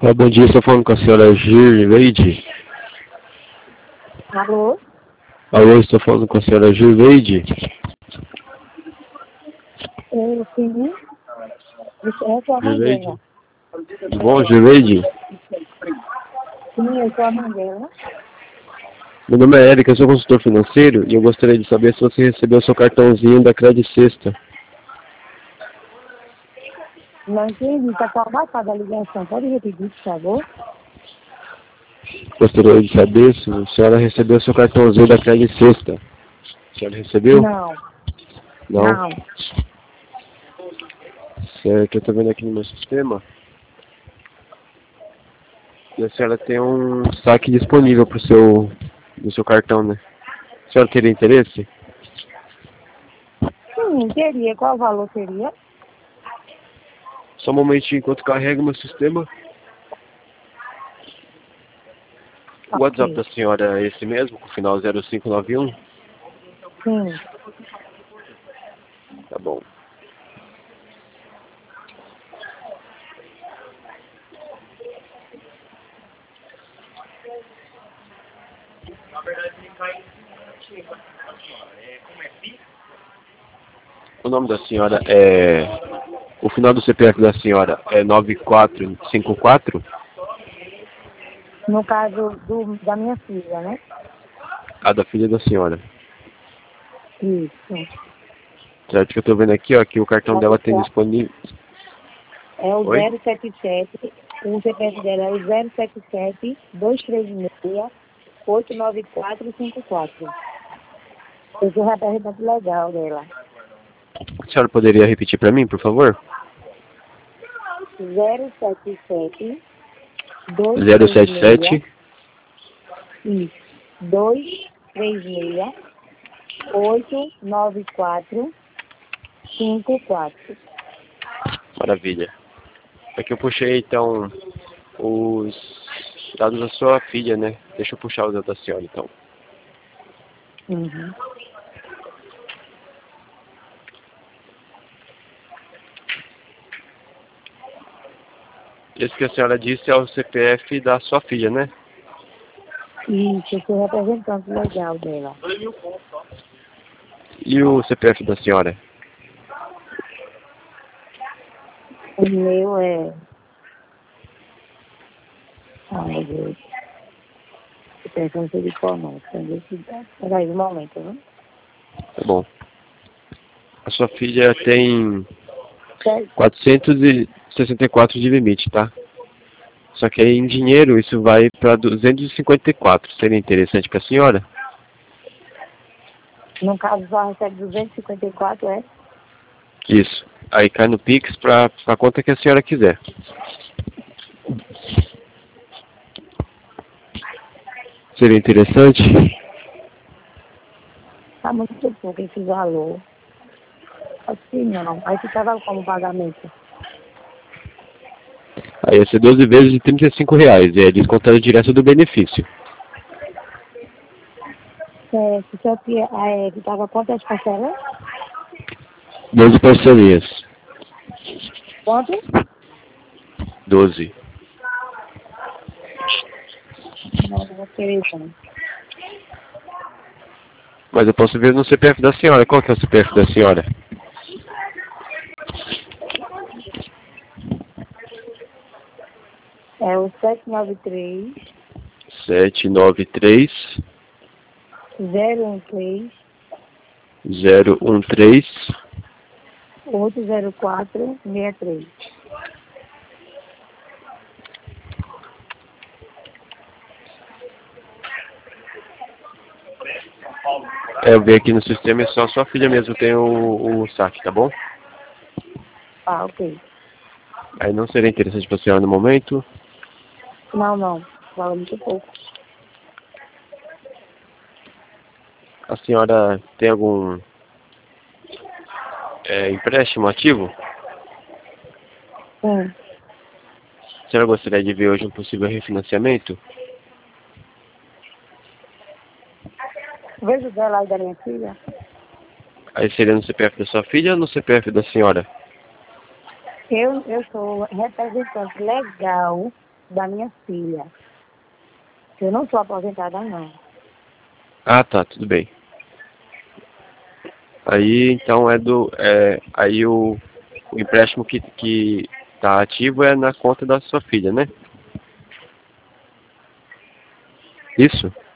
Bom dia, estou falando com a senhora Girleide. Alô? Alô, estou falando com a senhora Girleide. Sim. Eu sou a mãe Girleide? dela. Tudo bom, Girleide? Sim, eu sou a mãe dela. Meu nome é Érica, eu sou consultor financeiro e eu gostaria de saber se você recebeu seu cartãozinho da Credit Sexta. Não entendi, está cortada a ligação. Pode repetir, por favor? Gostaria de saber se a senhora recebeu seu cartãozinho da Credit Sexta. A senhora recebeu? Não. Não? Não. Certo, eu estou vendo aqui no meu sistema. E a senhora tem um saque disponível para do seu cartão, né? A senhora teria interesse? Sim, teria. Qual valor seria? Só um momentinho enquanto carrega o meu sistema. O WhatsApp da senhora é esse mesmo, com o final 0591? Sim. Tá bom. O nome da senhora é... O final do CPF da senhora é 9454? No caso da minha filha, né? A da filha da senhora. Isso. Certo, que eu tô vendo aqui, ó, que o cartão dela tem disponível... É o Oi? 077. O CPF dela é o 077 236 89454. Esse é o representante legal dela. A senhora poderia repetir para mim, por favor? 077 077 isso, 236 89454. Maravilha. Aqui eu puxei, então, os dados da sua filha, né? Deixa eu puxar os dados da senhora, então. Uhum. Esse que a senhora disse é o CPF da sua filha, né? Isso, eu sou representante legal dela. E o CPF da senhora? O meu é... Ai, meu Deus. Eu pensando se ele for não. Peraí, um momento, né? Tá bom. A sua filha tem Certo. 464 de limite, tá? Só que aí em dinheiro isso vai para 254. Seria interessante para a senhora? No caso, só recebe 254, é? Isso. Aí cai no Pix para a conta que a senhora quiser. Seria interessante? Tá muito pouco esse valor. Assim não. Aí ficava como pagamento. Aí ia ser 12 vezes de R$ 35. E é descontado direto do benefício. Certo. Só que ficava quantas parcelas? 12 parcelinhas. Quanto? 12. Não, vou querer não. Mas eu posso ver no CPF da senhora. Qual que é o CPF da senhora? É o 793 793 013 013 80463. Eu vi aqui no sistema e só sua filha mesmo tem o saque, tá bom? Ah, ok. Aí não seria interessante para a senhora no momento. Não. Fala muito pouco. A senhora tem algum empréstimo ativo? Sim. A senhora gostaria de ver hoje um possível refinanciamento? Vejo dela e da minha filha. Aí seria no CPF da sua filha ou no CPF da senhora? Eu sou representante legal da minha filha. Eu não sou aposentada, não. Ah, tá, tudo bem. Aí, então, aí o empréstimo que tá ativo é na conta da sua filha, né? Isso?